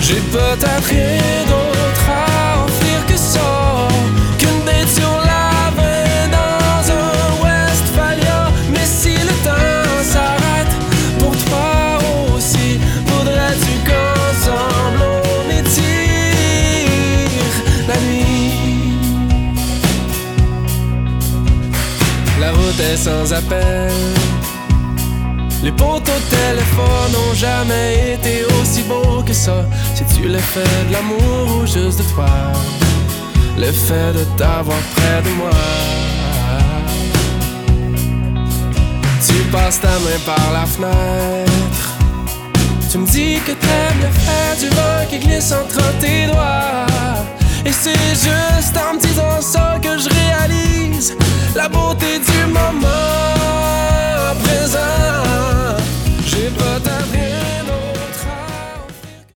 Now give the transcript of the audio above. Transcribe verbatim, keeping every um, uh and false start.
J'ai peut-être rien d'autre à offrir que ça, qu'une date sur la vingt dans un Westphalia. Mais si le temps s'arrête pour toi aussi, voudrais-tu qu'ensemble on étire la nuit? La route est sans appel, les poteaux de téléphone n'ont jamais été aussi beaux que ça. C'est-tu l'effet de l'amour ou juste de toi? L'effet de t'avoir près de moi. Tu passes ta main par la fenêtre, tu me dis que t'aimes l'effet du vent qui glisse entre tes doigts. Et c'est juste en me disant ça que je réalise la beauté